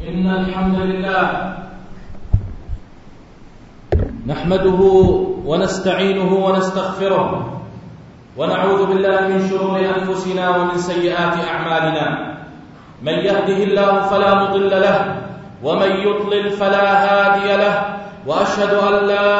إن الحمد لله نحمده ونستعينه ونستغفره ونعوذ بالله من شرور أنفسنا ومن سيئات أعمالنا. من يهده الله فلا مضل له ومن يضلل فلا هادي له، وأشهد أن لا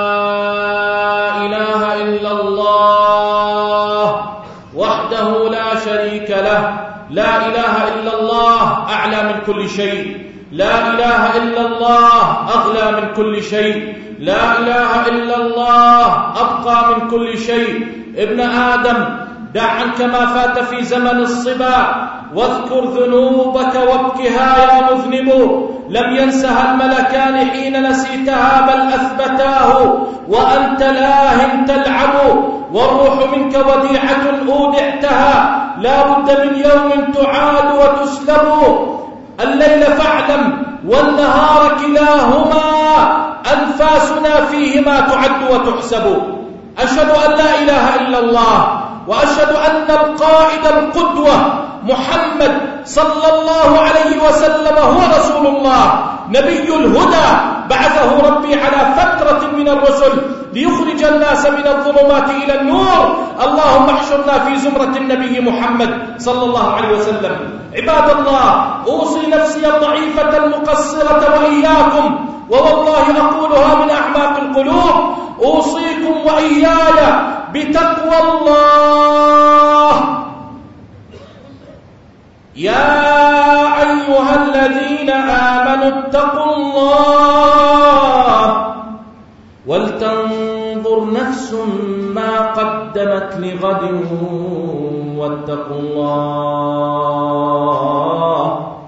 إله إلا الله وحده لا شريك له. لا إله إلا الله أعلى من كل شيء، لا إله إلا الله أغلى من كل شيء، لا إله إلا الله أبقى من كل شيء. ابن آدم دع عنك ما فات في زمن الصبا، واذكر ذنوبك وابكها يا مذنب. لم ينسها الملكان حين نسيتها بل أثبتاه، وأنت لاهٍ تلعب والروح منك وديعة أودعتها. لا بد من يوم تعاد وتسلب. الليل فاعلم والنهار كلاهما أنفاسنا فيهما تعد وتحسب. أشهد أن لا إله إلا الله، وأشهد أن القائد القدوة محمد صلى الله عليه وسلم هو رسول الله نبي الهدى، بعثه ربي على فترة من الرسل ليخرج الناس من الظلمات إلى النور. اللهم احشرنا في زمرة النبي محمد صلى الله عليه وسلم. عباد الله، أوصي نفسي الضعيفة المقصرة وإياكم، ووالله أقولها من أعماق القلوب، أوصيكم وإياي بتقوى الله. يا أيها الذين آمنوا اتقوا الله ولتنظر نفس ما قدمت لغد واتقوا الله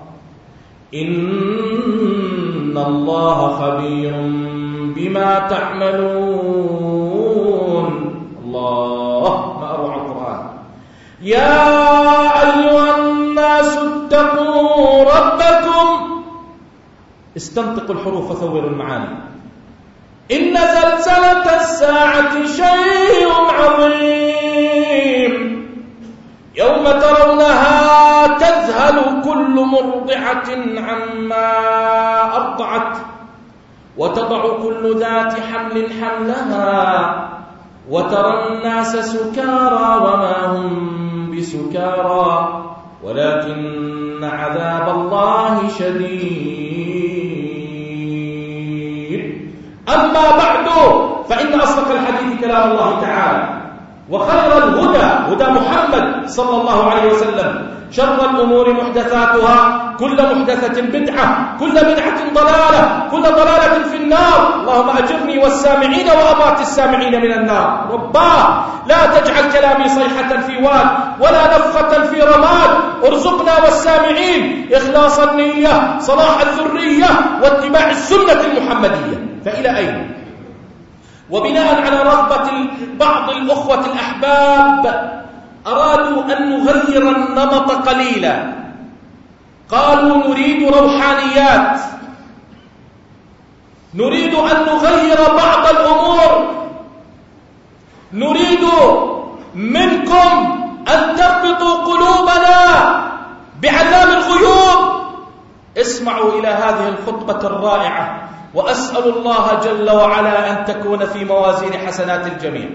إن الله خبير بما تعملون. الله، ما أروع القرآن. يا أيها الناس اتقوا ربكم. استنطقوا الحروف وثوروا المعاني. إن زلزلة الساعة شيء عظيم، يوم ترونها تذهل كل مرضعة عما أرضعت، وتضع كل ذات حمل حملها، وترى الناس سكارى وما هم بسكارى ولكن عذاب الله شديد. أما بعد، فإن أصدق الحديث كلام الله تعالى، وخير الهدى هدى محمد صلى الله عليه وسلم، شر الأمور محدثاتها، كل محدثة بدعة، كل بدعة ضلالة، كل ضلالة في النار. اللهم أجرني والسامعين وأمات السامعين من النار. رباه لا تجعل كلامي صيحة في واد ولا نفخة في رماد. ارزقنا والسامعين إخلاص النية، صلاح الذرية، واتباع السنة المحمدية. فإلى أين؟ وبناء على رغبة بعض الأخوة الأحباب أرادوا أن نغير النمط قليلا. قالوا نريد روحانيات، نريد أن نغير بعض الأمور، نريد منكم أن تربطوا قلوبنا بعلام الغيوب. اسمعوا إلى هذه الخطبة الرائعة، وأسأل الله جل وعلا أن تكون في موازين حسنات الجميع.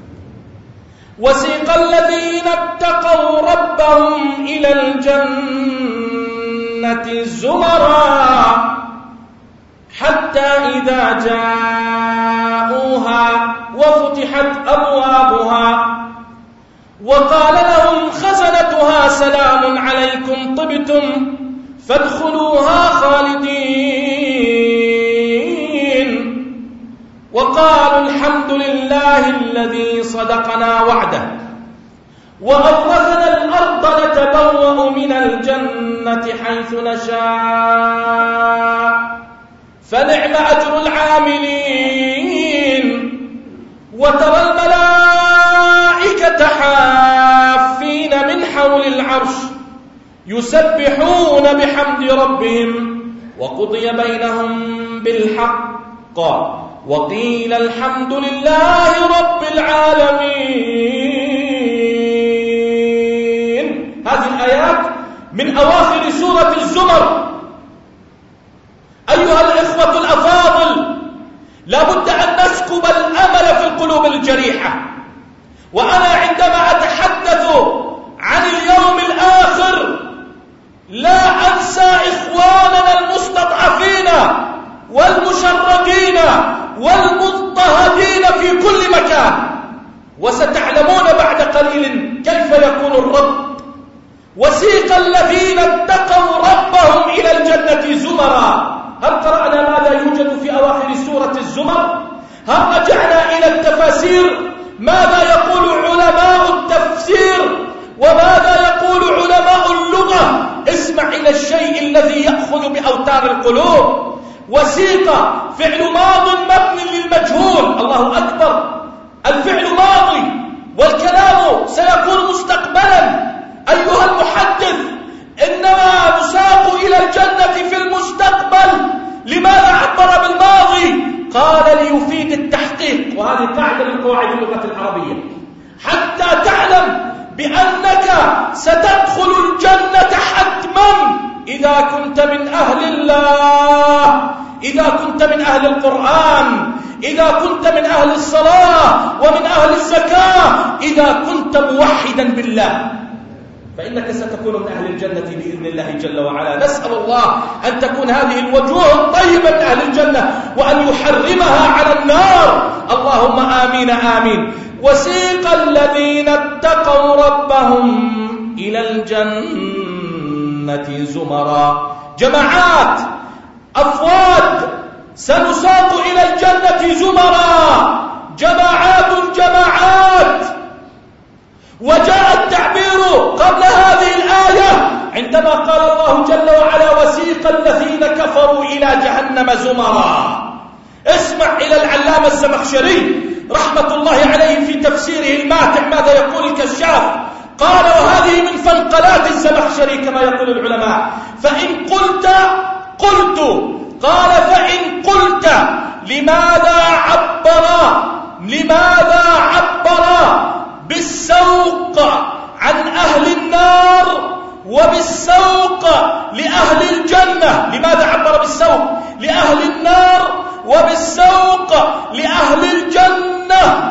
وسيق الذين اتقوا ربهم إلى الجنة زمرا حتى إذا جاءوها وفتحت أبوابها وقال لهم خزنتها سلام عليكم طبتم فادخلوها خالدين، وقالوا الحمد لله الذي صدقنا وعده وأورثنا الأرض نتبوأ من الجنة حيث نشاء فنعم أجر العاملين. وترى الملائكة حافين من حول العرش يسبحون بحمد ربهم وقضي بينهم بالحق وقيل الحمد لله رب العالمين. هذه الآيات من أواخر سورة الزمر. لا بد أن نسكب الأمل في القلوب الجريحة. وأنا عندما أتحدث عن اليوم الآخر لا أنسى إخواننا المستضعفين والمشردين والمضطهدين في كل مكان. وستعلمون بعد قليل كيف يكون الرب. وسيق الذين اتقوا ربهم إلى الجنة زمرا. هل قرأنا ماذا يوجد في أواخر سورة الزمر؟ هل رجعنا إلى التفاسير ماذا يقول علماء التفسير وماذا يقول علماء اللغة؟ اسمع إلى الشيء الذي يأخذ بأوتار القلوب. وسيق فعل ماض مبني للمجهول. الله أكبر، الفعل ماضي والكلام سيكون مستقبلا. أيها المحدث، إنما نساق إلى الجنة في المستقبل. لماذا عبر بالماضي؟ قال ليفيد التحقيق، وهذه قاعدة من قواعد اللغة العربية، حتى تعلم بأنك ستدخل الجنة حتما إذا كنت من أهل الله، إذا كنت من أهل القرآن، إذا كنت من أهل الصلاة ومن أهل الزكاة، إذا كنت موحدا بالله، فإنك ستكون من أهل الجنة بإذن الله جل وعلا. نسأل الله أن تكون هذه الوجوه الطيبة من أهل الجنة وأن يحرمها على النار. اللهم آمين آمين. وسيق الذين اتقوا ربهم إلى الجنة زمرا. جماعات، أفواج، سنساق إلى الجنة زمرا، جماعات جماعات. وجاء التعبير قبل هذه الآية عندما قال الله جل وعلا وسيق الذين كفروا إلى جهنم زمرا. اسمع إلى العلامة الزمخشري رحمة الله عليه في تفسيره الماتع ماذا يقول الكشاف. قال وهذه من فنقلات الزمخشري كما يقول العلماء. فإن قلت قال فإن قلت لماذا عبر بالسوق عن أهل النار وبالسوق لأهل الجنة؟ لماذا عبر بالسوق لأهل النار وبالسوق لأهل الجنة؟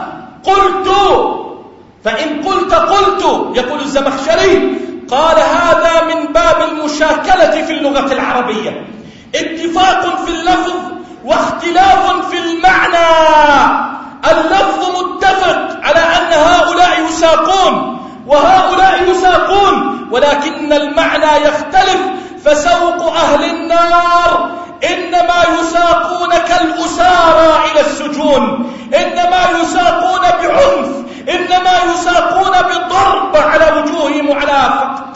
فإن قلت يقول الزمخشري قال هذا من باب المشاكلة في اللغة العربية، اتفاق في اللفظ واختلاف في المعنى. اللفظ متفق على أن هؤلاء يساقون وهؤلاء يساقون، ولكن المعنى يختلف. فسوق أهل النار إنما يساقون كالأسارى إلى السجون، إنما يساقون بعنف، إنما يساقون بضرب على وجوههم وعلى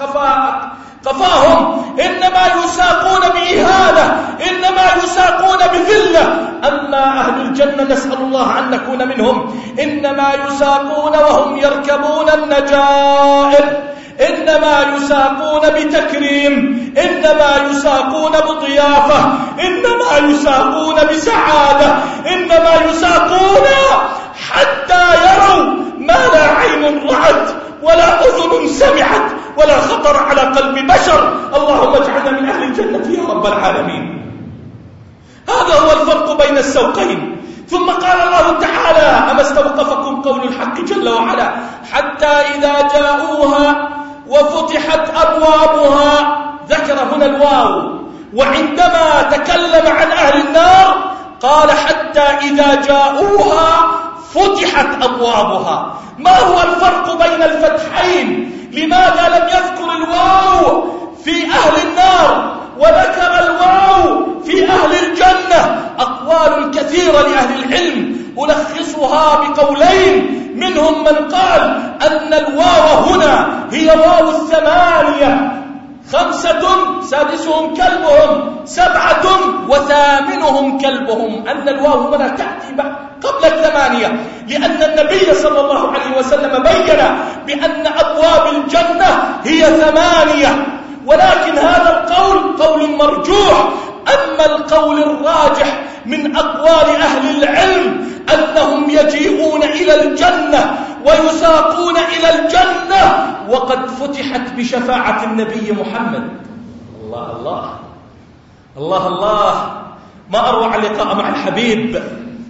قفاهم، إنما يساقون بإهانة، إنما يساقون بذلة. أما أهل الجنة نسأل الله أن نكون منهم إنما يساقون وهم يركبون النجائر، إنما يساقون بتكريم، إنما يساقون بضيافة، إنما يساقون بسعادة، إنما يساقون حتى يروا ما لا عين رأت ولا أذن سمعت ولا خطر على قلب بشر. اللهم اجعلنا من أهل الجنة يا رب العالمين. هذا هو الفرق بين السوقين. ثم قال الله تعالى أما استوقفكم قول الحق جل وعلا حتى إذا جاءوها وفتحت أبوابها. ذكر هنا الواو، وعندما تكلم عن أهل النار قال حتى إذا جاءوها فتحت أبوابها. ما هو الفرق بين الفتحين؟ لماذا لم يذكر الواو في أهل النار وذكر الواو في أهل الجنة؟ أقوال كثيرة لأهل العلم ألخصها بقولين، منهم من قال أن الواو هنا هي واو الثمانية، 5 سادسهم كلبهم، 7 وثامنهم كلبهم، أن الواو هنا تأتي قبل 8، لأن النبي صلى الله عليه وسلم بين بأن أبواب الجنة هي 8. ولكن هذا القول قول مرجوح. أما القول الراجح من أقوال أهل العلم أنهم يجيئون إلى الجنة ويساقون إلى الجنة وقد فتحت بشفاعة النبي محمد. الله الله الله الله، ما أروع اللقاء مع الحبيب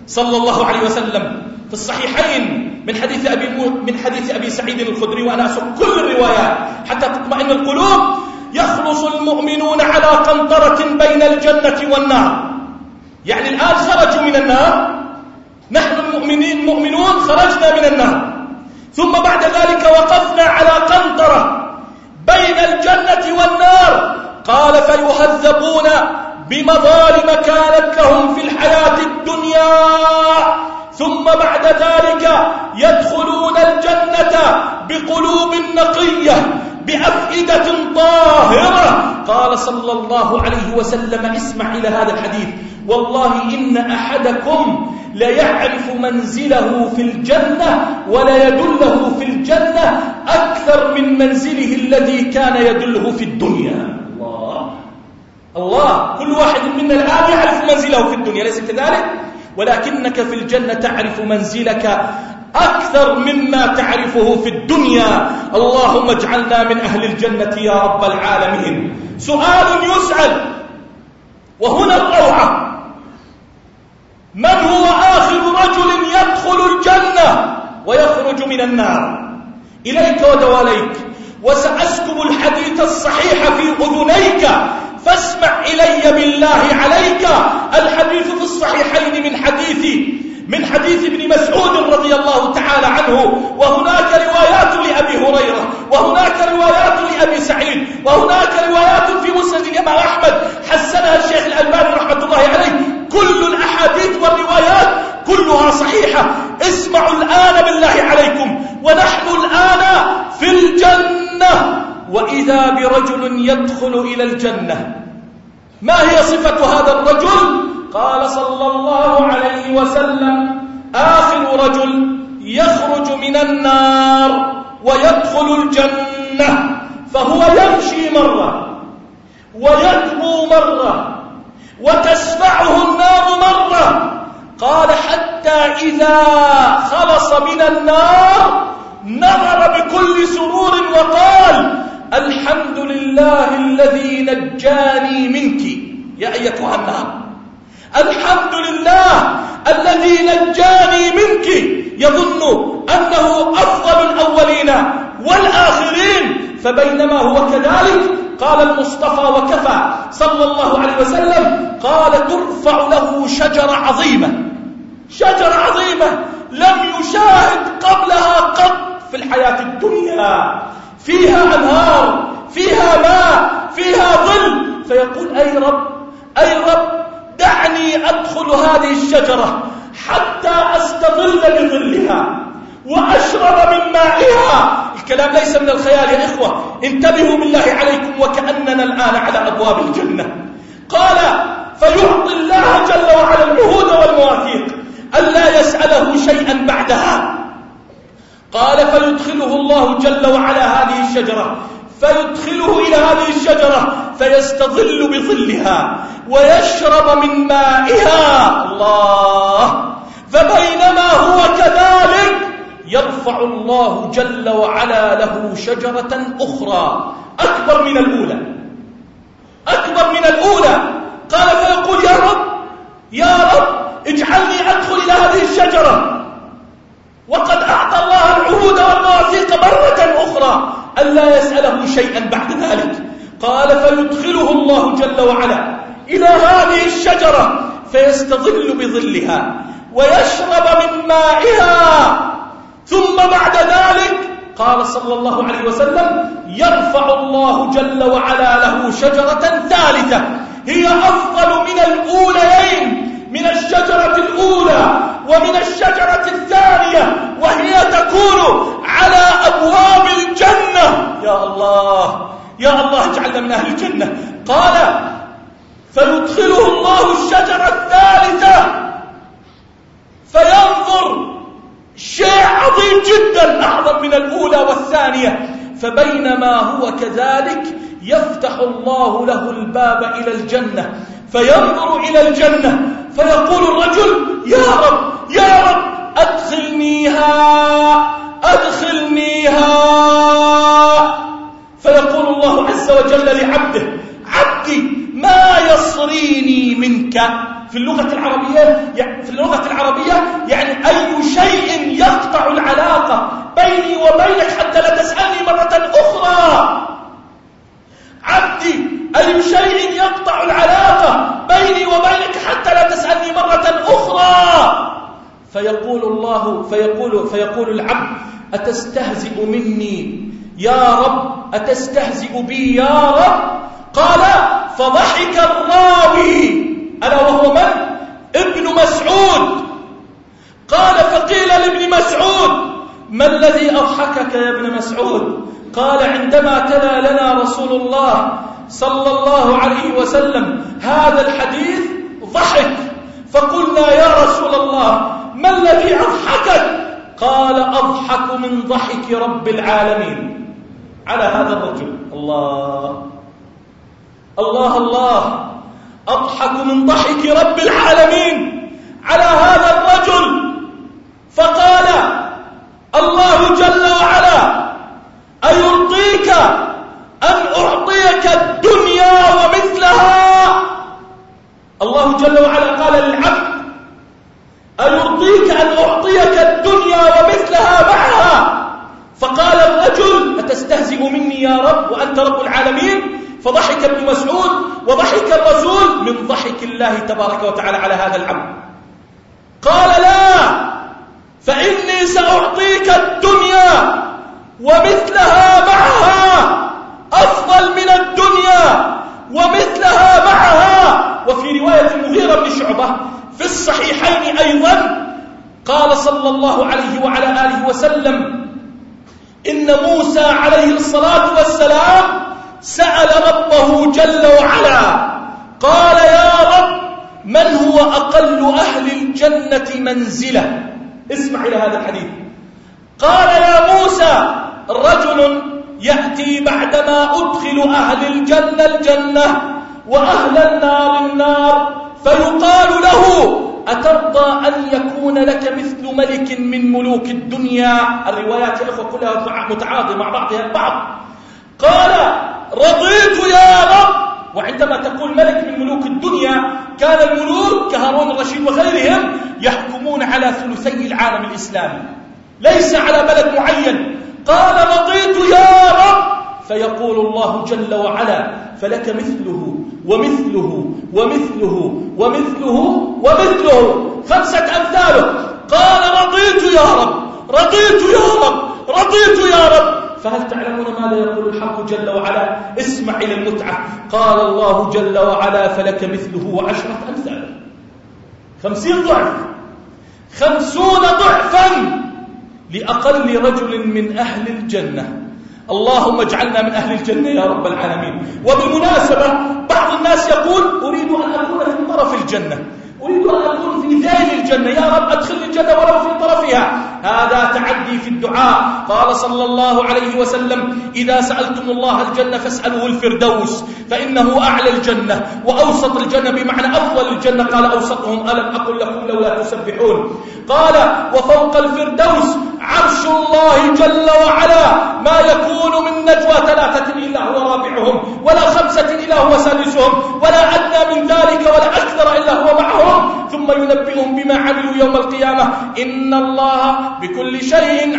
صلى الله عليه وسلم في الصحيحين من حديث أبي سعيد الخدري، وأنا أسوق كل الروايات حتى تطمئن القلوب: يخلص المؤمنون على قنطرة بين الجنة والنار. يعني الآن خرجوا من النار، نحن المؤمنون خرجنا من النار، ثم بعد ذلك وقفنا على قنطرة بين الجنة والنار. قال: فيهذبون بمظالم كانت لهم في الحياة الدنيا، ثم بعد ذلك يدخلون الجنة بقلوب نقية بأفئدة طاهرة. قال صلى الله عليه وسلم: اسمع إلى هذا الحديث: والله إن أحدكم ليعرف منزله في الجنة وليدله في الجنة أكثر من منزله الذي كان يدله في الدنيا. الله، كل واحد منا الآن يعرف منزله في الدنيا، ليس كذلك؟ ولكنك في الجنة تعرف منزلك أكثر مما تعرفه في الدنيا. اللهم اجعلنا من أهل الجنة يا رب العالمين. سؤال يسأل، وهنا الروعة: من هو آخر رجل يدخل الجنة ويخرج من النار؟ إليك ودواليك، وسأسكب الحديث الصحيح في أذنيك، فاسمع إلي بالله عليك. الحديث في الصحيحين من حديث ابن مسعود رضي الله تعالى عنه، وهناك روايات لأبي هريرة، وهناك روايات لأبي سعيد، وهناك روايات في مسند الإمام أحمد حسنها الشيخ الألباني رحمة الله عليه. كل الأحاديث والروايات كلها صحيحة. اسمعوا الآن بالله عليكم، ونحن الآن في الجنة، وإذا برجل يدخل إلى الجنة. ما هي صفة هذا الرجل؟ قال صلى الله عليه وسلم: آخر رجل يخرج من النار ويدخل الجنة، فهو يمشي مرة ويدنو مرة وتسفعه النار مرة. قال: حتى إذا خلص من النار نظر بكل سرور وقال: الحمد لله الذي نجاني منك يا أيتها النار، الحمد لله الذي نجاني منك. يظن أنه أفضل الأولين والآخرين، فبينما هو كذلك قال المصطفى وكفى صلى الله عليه وسلم، قال: ترفع له شجرة عظيمة، شجرة عظيمة لم يشاهد قبلها قط في الحياة الدنيا، فيها أنهار، فيها ماء، فيها ظل. فيقول: أي رب، أي رب، دعني أدخل هذه الشجرة حتى أستظل بظلها وأشرب من مائها. الكلام ليس من الخيال يا إخوة، انتبهوا بالله عليكم، وكأننا الآن على أبواب الجنة. قال: فيعطي الله جل وعلا العهود والمواثيق ألا يسأله شيئا بعدها. قال: فيدخله الله جل وعلا هذه الشجرة، فيدخله إلى هذه الشجرة فيستظل بظلها ويشرب من مائها. الله! فبينما هو كذلك يرفع الله جل وعلا له شجرة أخرى أكبر من الأولى، أكبر من الأولى. قال: فيقول: يا رب، يا رب، اجعلني أدخل إلى هذه الشجرة، وقد أعطى الله العهود والمواثيق مرة أخرى ألا يسأله شيئا بعد ذلك. قال: فيدخله الله جل وعلا إلى هذه الشجرة فيستظل بظلها ويشرب من مائها، ثم بعد ذلك قال صلى الله عليه وسلم: يرفع الله جل وعلا له شجرة ثالثة هي أفضل من الأوليين، من الشجرة الأولى ومن الشجرة الثانية، وهي تكون على أبواب الجنة. يا الله، يا الله، اجعلنا من أهل الجنة. قال: فيدخله الله الشجرة الثالثة فينظر، شيء عظيم جدا أعظم من الأولى والثانية. فبينما هو كذلك يفتح الله له الباب إلى الجنة فينظر إلى الجنة، فيقول الرجل: يا رب، يا رب، أدخلنيها، أدخلنيها. فيقول الله عز وجل لعبده: عبدي، ما يصريني منك؟ في اللغة العربية يعني أي شيء يقطع العلاقة بيني وبينك حتى لا تسألني مرة أخرى. عبدي أي شيء يقطع العلاقة بيني وبينك حتى لا تسألني مرة أخرى. فيقول العبد أتستهزئ مني يا رب؟ أتستهزئ بي يا رب؟ قال فضحك الراوي ألا وهو من؟ ابن مسعود. قال فقيل لابن مسعود ما الذي أضحكك يا ابن مسعود؟ قال عندما تلا لنا رسول الله صلى الله عليه وسلم هذا الحديث ضحك، فقلنا يا رسول الله ما الذي أضحكك؟ قال أضحك من ضحك رب العالمين على هذا الرجل. الله الله الله، أضحك من ضحك رب العالمين على هذا الرجل. فقال الله جل وعلا أيرضيك أن أعطيك الدنيا ومثلها؟ الله جل وعلا قال للعبد أيرضيك أن أعطيك الدنيا ومثلها معها؟ فقال الرجل أتستهزئ مني يا رب وأنت رب العالمين؟ فضحك ابن مسعود وضحك الرسول من ضحك الله تبارك وتعالى على هذا العبد. قال لا، فإني سأعطيك الدنيا ومثلها معها أفضل من الدنيا ومثلها معها. وفي رواية المغيرة بن شعبة في الصحيحين أيضا قال صلى الله عليه وعلى آله وسلم إن موسى عليه الصلاة والسلام سأل ربه جل وعلا قال يا رب من هو أقل أهل الجنة منزلة؟ اسمع إلى هذا الحديث. قال يا موسى رجل يأتي بعدما أدخل أهل الجنة الجنة وأهل النار النار فيقال له أترضى أن يكون لك مثل ملك من ملوك الدنيا؟ الروايات يا أخوة كلها متعاضدة مع بعضها البعض. قال رضيت يا رب. وعندما تقول ملك من ملوك الدنيا كان الملوك كهارون الرشيد وغيرهم يحكمون على ثلثي العالم الإسلامي ليس على بلد معين. قال رضيت يا رب. فيقول الله جل وعلا فلك مثله ومثله ومثله ومثله ومثله 5 أمثاله. قال رضيت يا رب رضيت يا رب رضيت يا رب. فهل تعلمون ماذا يقول الحق جل وعلا؟ اسمع إلى المتعة. قال الله جل وعلا فلك مثله 10 أمثاله 50 ضعف 50 ضعفا لأقل رجل من أهل الجنة. اللهم اجعلنا من أهل الجنة يا رب العالمين. وبالمناسبة بعض الناس يقول أريد أن أكون في طرف الجنة، أريد أن أكون في ذيل الجنة، يا رب أدخلني الجنة ولو في طرفها. هذا تعدي في الدعاء. قال صلى الله عليه وسلم إذا سألتم الله الجنة فاسألوه الفردوس فإنه أعلى الجنة وأوسط الجنة بمعنى أفضل الجنة. قال أوسطهم ألم أقل لكم لولا تسبحون. قال وفوق الفردوس عرش الله جل وعلا ما يكون من نجوى 3 إلا هو رابعهم ولا 5 إلا هو سادسهم ولا أدنى من ذلك ولا أكثر إلا هو معهم ثم ينبئهم بما عملوا يوم القيامة إن الله بكل شيء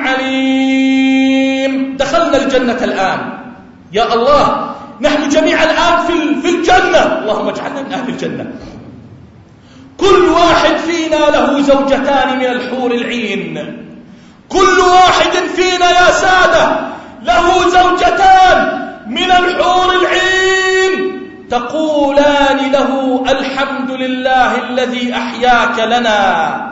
عليم. دخلنا الجنة الآن يا الله، نحن جميعا الآن في الجنة. اللهم اجعلنا من أهل الجنة. كل واحد فينا له زوجتان من الحور العين. كل واحد فينا يا سادة له زوجتان من الحور العين تقولان له الحمد لله الذي أحياك لنا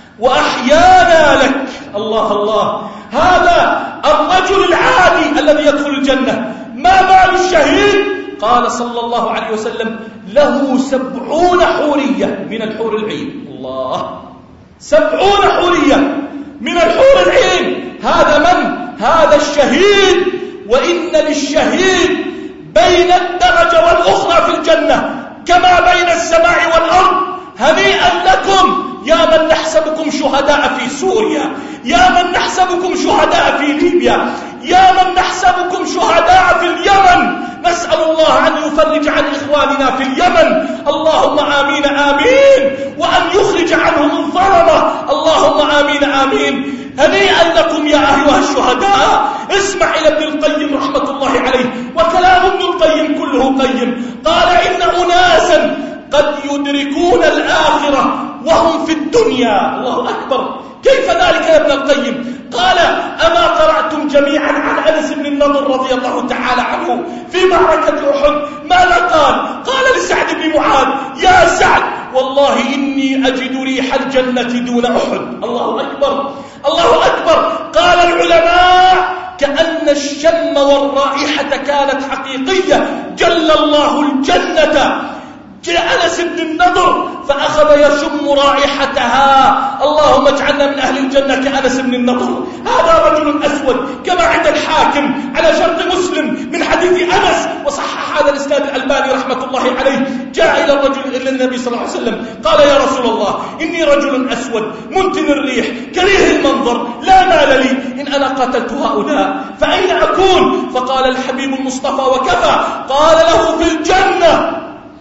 وأحيانا لك. الله الله. هذا الرجل العادي الذي يدخل الجنة ما بال الشهيد؟ قال صلى الله عليه وسلم له 70 حورية من الحور العين. الله، 70 حورية من الحور العين. هذا من؟ هذا الشهيد. وإن للشهيد بين الدرجة والأخرى في الجنة كما بين السماء والأرض. هنيئا لكم يا من نحسبكم شهداء في سوريا، يا من نحسبكم شهداء في ليبيا، يا من نحسبكم شهداء في اليمن، نسأل الله أن يفرج عن إخواننا في اليمن، اللهم آمين آمين، وأن يخرج عنهم الظلمة، اللهم آمين آمين. هنيئا لكم يا أيها الشهداء. اسمع إلى ابن القيم رحمة الله عليه، وكلام ابن القيم كله قيم. قال إن أناسا قد يدركون الآخرة وهم في الدنيا. الله أكبر، كيف ذلك يا ابن القيم؟ قال أما قرأتم جميعا عن أنس بن النضر رضي الله تعالى عنه في معركة أحد ماذا قال؟ قال لسعد بن معاذ يا سعد والله إني أجد ريح الجنة دون أحد. الله أكبر، الله أكبر. قال العلماء كأن الشم والرائحة كانت حقيقية، جل الله الجنة. جاء أنس بن النضر فأخذ يشم رائحتها. اللهم اجعلنا من أهل الجنة كأنس بن النضر. هذا رجل أسود كما عند الحاكم على شرط مسلم من حديث أنس، وصحح هذا الإسناد الألباني رحمة الله عليه. جاء إلى النبي صلى الله عليه وسلم قال يا رسول الله إني رجل أسود منتن الريح كريه المنظر لا مال لي، إن أنا قتلت هؤلاء فأين أكون؟ فقال الحبيب المصطفى وكفى. قال له في الجنة.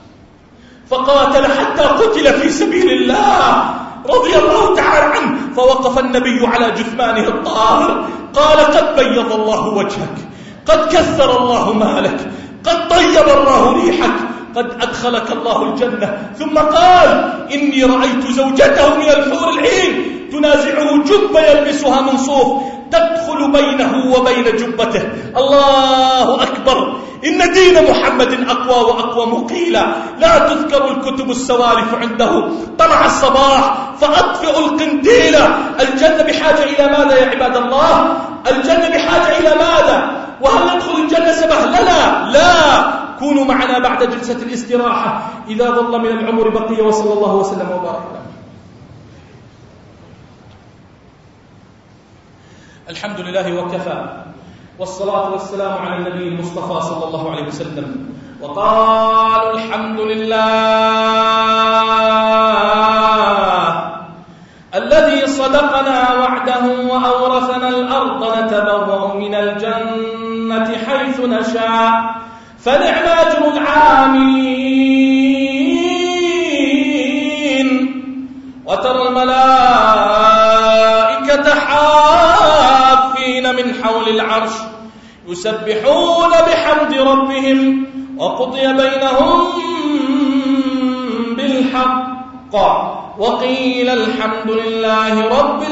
فقاتل حتى قتل في سبيل الله رضي الله تعالى عنه. فوقف النبي على جثمانه الطاهر قال قد بيض الله وجهك، قد كثر الله مالك، قد طيب الله ريحك، قد أدخلك الله الجنة. ثم قال إني رأيت زوجته من الحور العين تنازعه جبة يلبسها من صوف تدخل بينه وبين جبته. الله أكبر. إن دين محمد أقوى وأقوى مقيلا، لا تذكر الكتب السوالف عنده. طلع الصباح فأطفئ القنديل. الجنة بحاجة إلى ماذا يا عباد الله؟ الجنة بحاجة إلى ماذا؟ وهل ندخل الجنة سبهللا؟ لا. كونوا معنا بعد جلسة الاستراحة إذا ظل من العمر بقية. وصلى الله وسلم وبارك. الحمد لله وكفى، والصلاة والسلام على النبي المصطفى صلى الله عليه وسلم. وقالوا الحمد لله الذي صدقنا وعده وأورثنا الأرض نتبوأ من الجنة حيث نشاء فنعم أجر العاملين. وترى الملائكة حافين من حول العرش يسبحون بحمد ربهم وقضي بينهم بالحق وقيل الحمد لله رب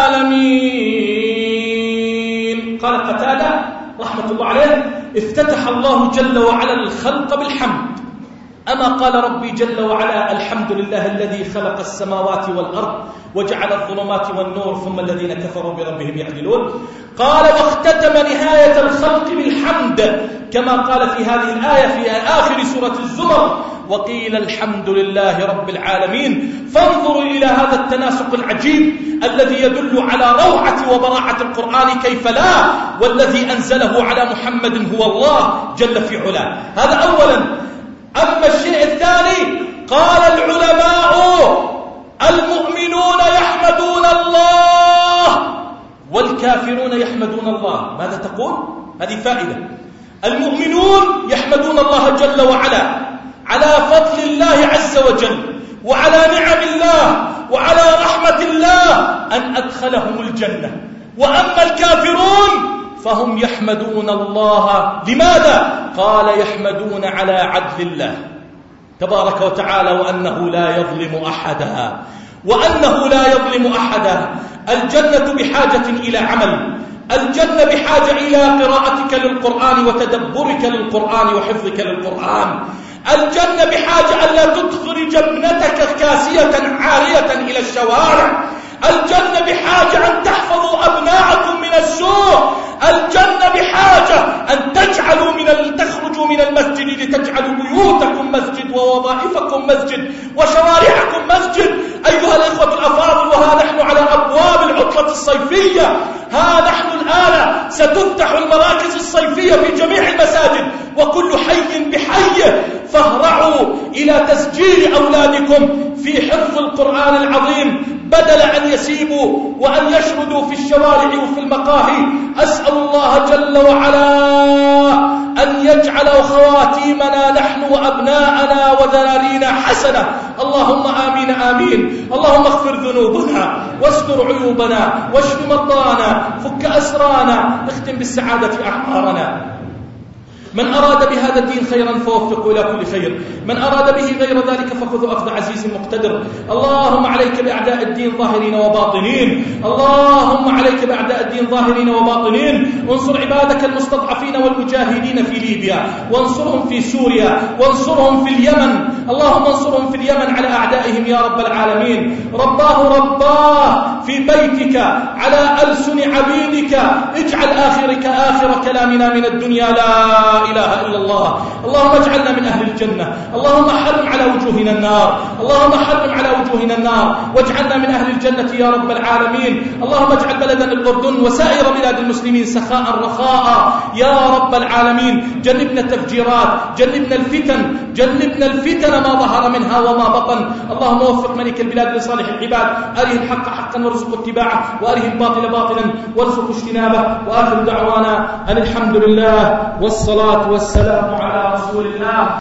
العالمين. قال قتادة رحمة الله عليه افتتح الله جل وعلا الخلق بالحمد. أما قال ربي جل وعلا الحمد لله الذي خلق السماوات والأرض وجعل الظلمات والنور ثم الذين كفروا بربهم يعدلون. قال واختتم نهاية الخلق بالحمد كما قال في هذه الآية في آخر سورة الزمر وقيل الحمد لله رب العالمين. فانظروا إلى هذا التناسق العجيب الذي يدل على روعة وبراعة القرآن كيف لا، والذي أنزله على محمد هو الله جل في علاه. هذا أولا. أما الشيء الثاني قال العلماء المؤمنون يحمدون الله والكافرون يحمدون الله. ماذا تقول؟ هذه فائدة. المؤمنون يحمدون الله جل وعلا على فضل الله عز وجل وعلى نعم الله وعلى رحمة الله أن أدخلهم الجنة. وأما الكافرون فهم يحمدون الله لماذا؟ قال يحمدون على عدل الله تبارك وتعالى وأنه لا يظلم أحدا، وأنه لا يظلم أحدا. الجنة بحاجة إلى عمل، الجنة بحاجة إلى قراءتك للقرآن وتدبرك للقرآن وحفظك للقرآن. الجنة بحاجة أن لا تخرج ابنتك كاسية عارية إلى الشوارع. الجنة بحاجة أن تحفظوا أبناءكم من السوء. الجنة بحاجة أن تخرجوا من المسجد لتجعلوا بيوتكم مسجد ووظائفكم مسجد وشوارعكم مسجد. أيها الإخوة الأفاضل، وها نحن على أبواب العطلة الصيفية. ها نحن الآن ستفتح المراكز الصيفية في جميع المساجد وكل حي بحيه. فاهرعوا إلى تسجيل أولادكم في حفظ القرآن العظيم بدل أن يسيبوا وأن يشردوا في الشوارع وفي المقاهي. أسأل الله جل وعلا أن يجعل خواتيمنا نحن وأبناءنا وذرارينا حسنة. اللهم آمين آمين. اللهم اغفر ذنوبنا واستر عيوبنا واشف مرضانا فك أسرانا اختم بالسعادة أعمارنا. من أراد بهذا الدين خيرا فوفقه إلى كل خير، من أراد به غير ذلك فخذ أخذ عزيز مقتدر. اللهم عليك بأعداء الدين ظاهرين وباطنين، اللهم عليك بأعداء الدين ظاهرين وباطنين. انصر عبادك المستضعفين والمجاهدين في ليبيا، وانصرهم في سوريا، وانصرهم في اليمن. اللهم انصرهم في اليمن على أعدائهم يا رب العالمين. رباه في بيتك على ألسن عبيدك. اجعل آخر كلامنا من الدنيا لا إله إلا الله. اللهم اجعلنا من أهل الجنة. اللهم حرم على وجوهنا النار، اللهم حرم على وجوهنا النار، واجعلنا من أهل الجنة يا رب العالمين. اللهم اجعل بلدنا الأردن وسائر بلاد المسلمين سخاء رخاء يا رب العالمين. جنبنا التفجيرات، جنبنا الفتن ما ظهر منها وما بطن. اللهم وفق ملك البلاد لصالح العباد، أره الحق حقا وارزق اتباعه، وأره الباطل باطلا وارزق اجتنابه. وآخر دعوانا أن الحمد لله والصلاة والسلام على رسول الله.